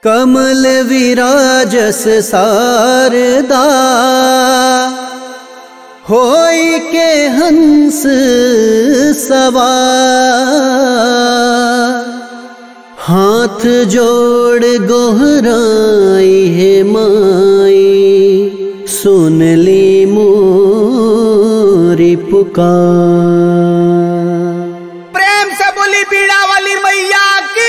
कमल विराजस शारदा होई के हंस सवार। हाथ जोड़ गोहराई है माई सुन ली मोरी पुकार। प्रेम से बोली बीड़ा वाली मैया की।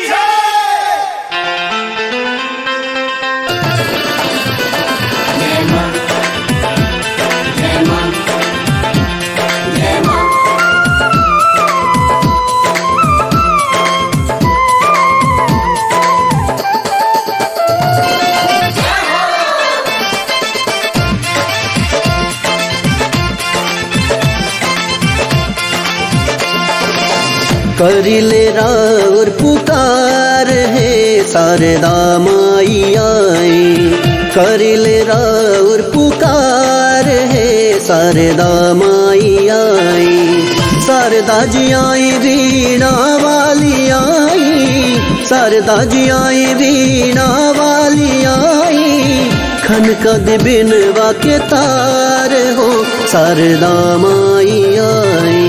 करिले राउर पुकार है शारदा माई आई। करिले राउर पुकार है शारदा माई आई। शारदा जी आई वीणा वाली आई। शारदा जी आई वीणा वाली आई। खनकद बिनवा के तार हो शारदा माई आई।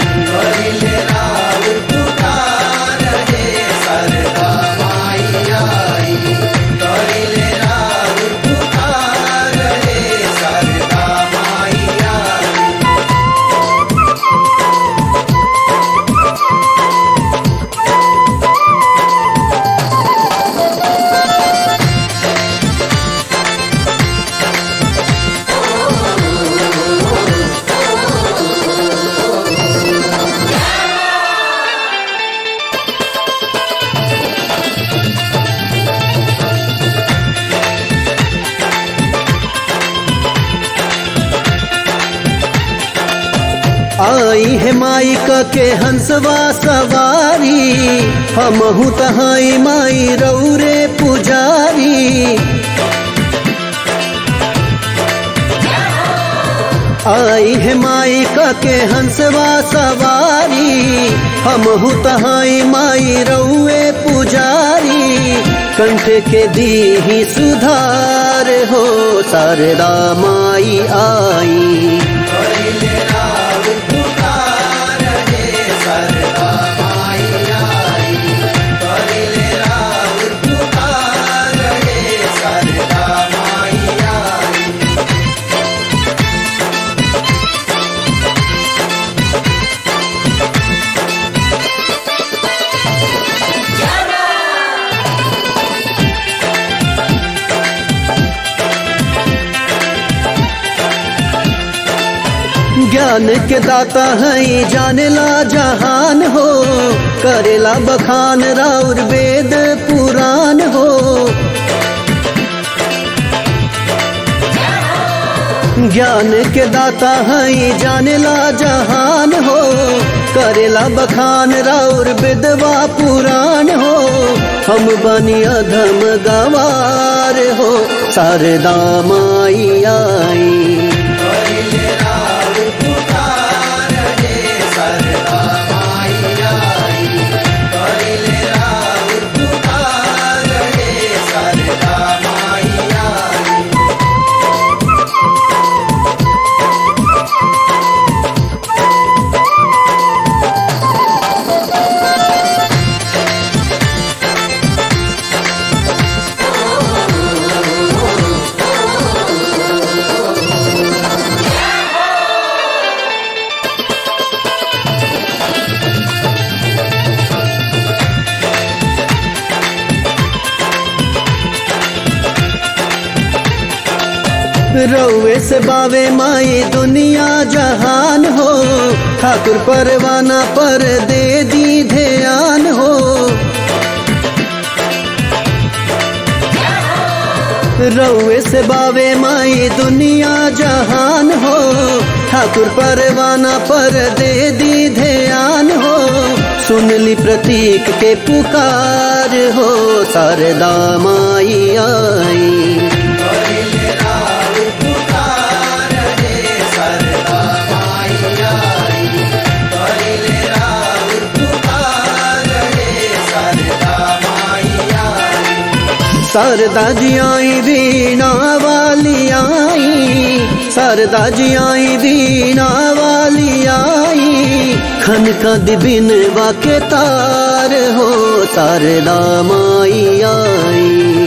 आई है माई के हंसवा सवारी। हमहु तहाई माई रौरे पुजारी। आई है माई के हंसवा सवारी। हमहु तहाई माई रौरे पुजारी। कंठ के दीही सुधार हो शारदा माई आई। ज्ञान के दाता है जानेला जहान हो। करेला बखान राउर वेद पुराण हो। ज्ञान के दाता है जानेला जहान हो। करेला बखान राउर वेदवा पुराण हो। हम बनी अधम गवार हो शारदा माई आई। रउए से बावे माई दुनिया जहान हो। ठाकुर परवाना पर दे दी ध्यान हो। रउए से बावे माई दुनिया जहान हो। ठाकुर परवाना पर दे दी ध्यान हो। सुन ली प्रतीक के पुकार हो शारदा माई आई। शारदा माई आई। शारदा जी आई वीणा वाली आई, शारदा जी आई वीणा वाली आई, खन का दिबिन वाके तार हो शारदा माई आई।